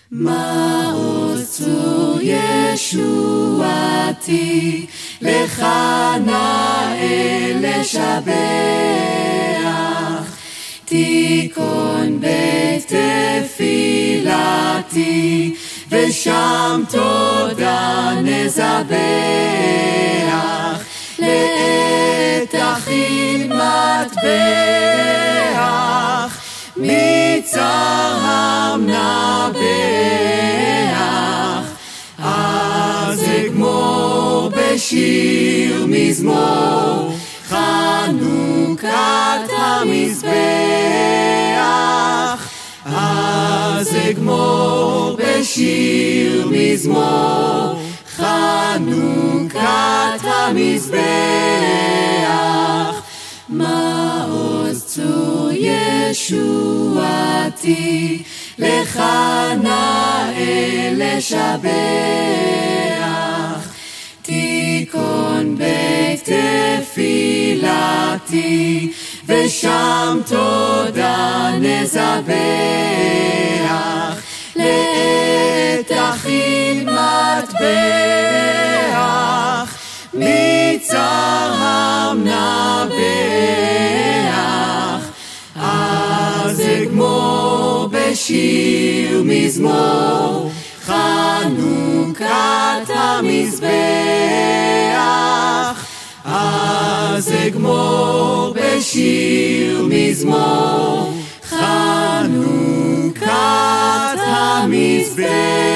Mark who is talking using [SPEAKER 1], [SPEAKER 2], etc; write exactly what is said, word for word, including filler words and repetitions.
[SPEAKER 1] מעוז צור ישועתי, לך נאה לשבח. תיכון בית תפילתי, ושם תודה נזבח. לעת תכין מטבח, מצרם נבח. אז אגמור בשיר מזמור, חנוכת המזבח. אז אגמור בשיר מזמור, חנוכת המזבח. מעוז צור ישועתי, לך נאה לשבח. תיכון בית תפילתי, ושם תודה נזבח. לעת תכין מטבח, מצרם נבח. אז אגמור בשיר מזמור, חנוכת המזבח. אז אגמור בשיר מזמור, חנוכת המזבח.